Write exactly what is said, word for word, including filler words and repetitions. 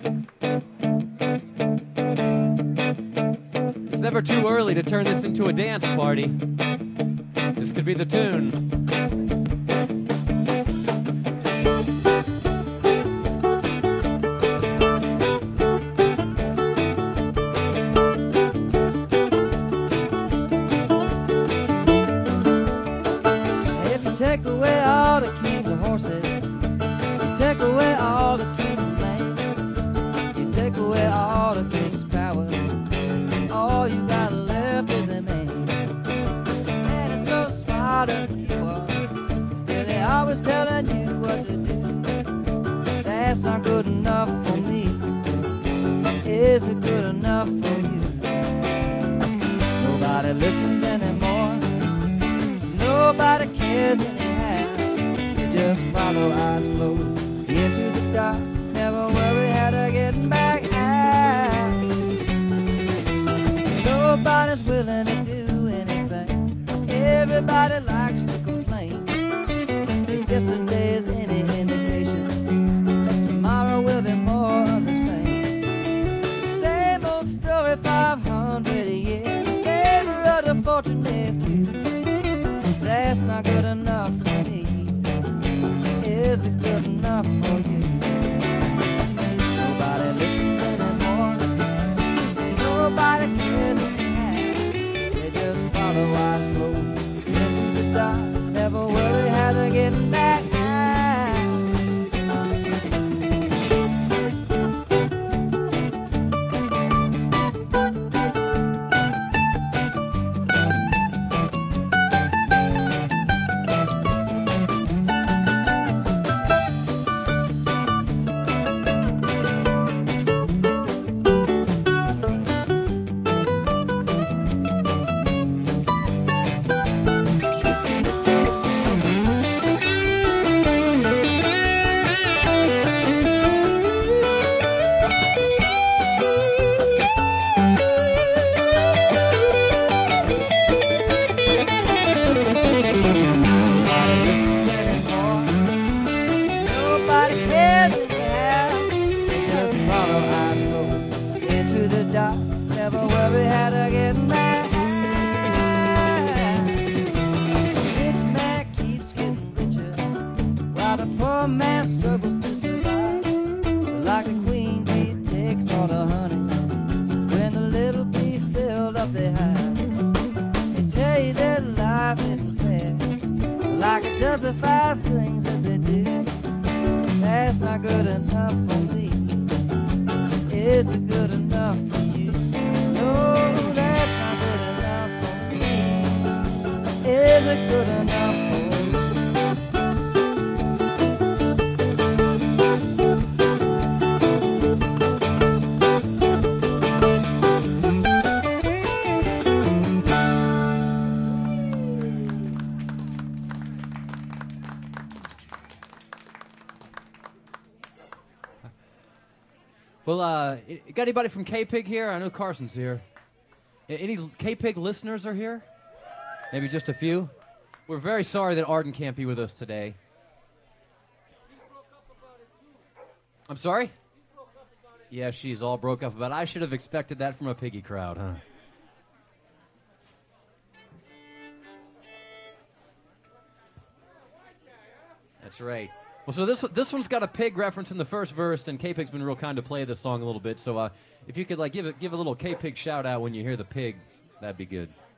It's never too early to turn this into a dance party. This could be the tune. If you take away all the kings of horses, you take away all the kings of land, you take away all the king's power, all you got left is a man. And it's so smarter than you are, still they always telling you what to do. That's not good enough for me. Is it good enough for you? Nobody listens anymore. Nobody cares anyhow. You just follow eyes closed into the dark. Never worry how to get back out. Nobody's willing to do anything. Everybody likes to complain. If yesterday is any indication that tomorrow will be more of the same. Same old story, five hundred years in favor of the fortunate few. That's not good enough for me. Is it good enough for you? Nobody listens anymore. Nobody cares anyhow. They just follow eyes closed into the dark. Never worry how to get back out. Never worry how to get back. Rich man keeps getting richer while the poor man struggles to survive. Like a queen bee takes all the honey when the little bee filled up their hive. They tell you that life isn't fair, like it does the fast things that they do. That's not good enough for me. Is it good enough for you? No, that's not good enough for me. Is it good enough for you? Well, uh, got anybody from K-Pig here? I know Carson's here. Any K-Pig listeners are here? Maybe just a few? We're very sorry that Arden can't be with us today. I'm sorry? Yeah, she's all broke up about it. I should have expected that from a piggy crowd, huh? That's right. Well, so this this one's got a pig reference in the first verse, and K-Pig's been real kind to play this song a little bit. So uh, if you could like give it give a little K-Pig shout out when you hear the pig, that'd be good.